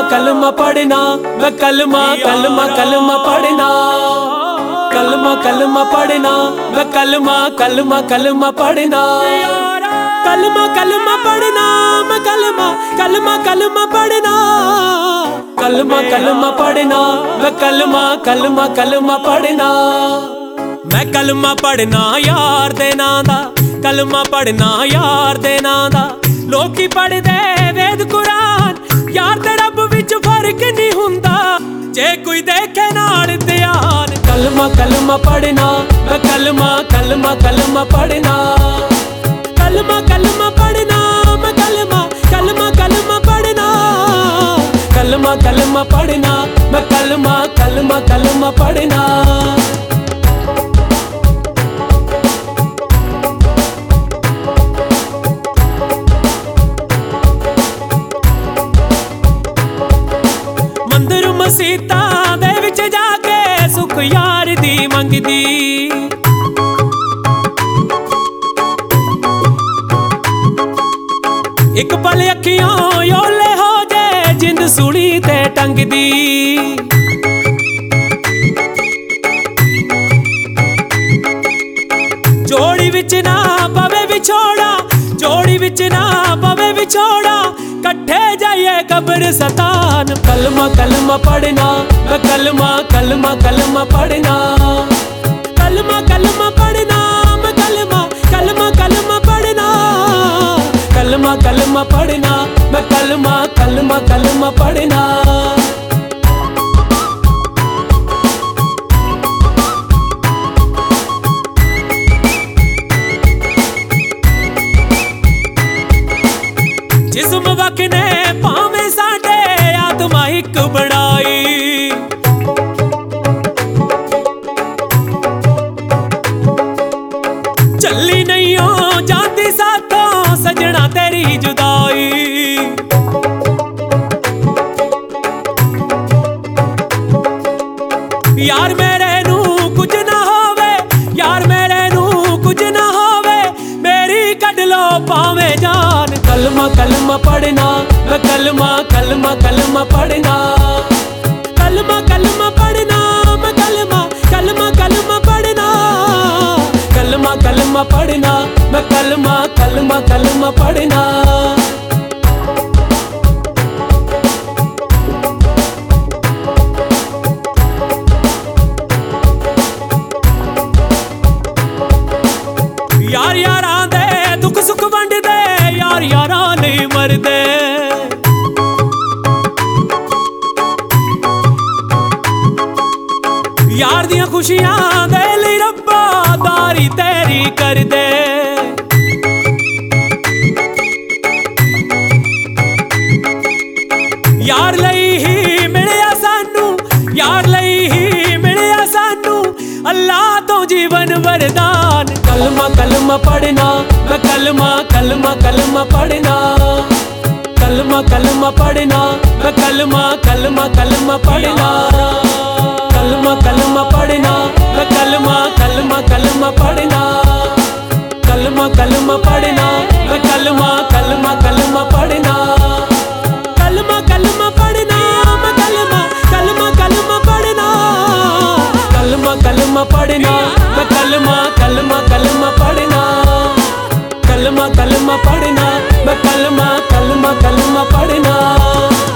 कलमा पढ़ना, मैं कलमा कलमा कलमा पढ़ना, कलमा कलमा पढ़ना, मैं कलमा कलमा कलमा पढ़ना, कलमा कलमा पढ़ना, मैं कलमा कलमा कलमा पढ़ना, कलमा कलमा पढ़ना, मैं कलमा कलमा कलमा पढ़ना। मैं कलमा पढ़ना यार दे नां दा, कलमा पढ़ना यार दे नां दा। लोकी पढ़दे वेद कुरान, यार ते रब विच फर्क नहीं हुंदा, जे कोई देखे नाल ध्यान। कलमा कलमा पढ़ना, मैं कलमा कलमा कलमा पढ़ना, कलमा कलमा पढ़ना, मैं कलमा कलमा कलमा पढ़ना, कलमा कलमा पढ़ना, मैं कलमा कलमा कलमा पढ़ना। मंदिर मसीतां दे विच जाके सुख यार दी मंगदी, एक पल अखियों योले हो जाए जिंद सुनी ते टंगदी। जोड़ी विच ना पवे विछोड़ा, जोड़ी विच ना पवे विछोड़ा, कट्ठे जाइए कब्र सतान। कलमा कलमा पढ़ना, मैं कलमा कलमा कलमा पढ़ना, कलमा कलमा पढ़ना, मैं कलमा कलमा कलमा पढ़ना, कलमा कलमा पढ़ना, मैं कलमा कलमा कलमा पढ़ना। जिस्म वक ने भावें साडे आत्मा इक बनाई, चली नहीं हो जाती साथों सजना तेरी जुदाई। यार मेरे नू कुछ ना होवे, यार मेरे नू कुछ ना होवे, मेरी कढ लो पावे जान। कलमा कलमा पढ़ना, मैं कलमा कलमा कलमा पढ़ना, कलमा कलमा पढ़ना, मैं कलमा कलमा कलमा पढ़ना, कलमा कलमा पढ़ना, मैं कलमा कलमा कलमा पढ़ना। यार यारां दे दुख सुख वंडदे, यार यारां नहीं मरदे, यार दियां खुशियां दे लई रब्बा दारी तेरी कर दे। यार लई ही मिलिया सानू, यार लई ही मिलिया सानू, अल्लाह तो जीवन वरदान। कलमा कलमा पढ़ना, मैं कलमा कलमा कलमा पढ़ना, कलमा कलमा पढ़ना, मैं कलमा कलमा कलमा पढ़ना, कलमा कलमा पढ़ना, मैं कलमा कलमा कलमा पढ़ना, कलमा कलमा पढ़ना, मैं कलमा कलमा कलमा पढ़ना, कलमा कलमा पढ़ना, मैं कलमा कलमा कलमा पढ़ना, कलमा कलमा पढ़ना, मैं कलमा कलमा कलमा पढ़ना, कलमा कलमा पढ़ना, मैं कलमा कलमा कलमा पढ़ना।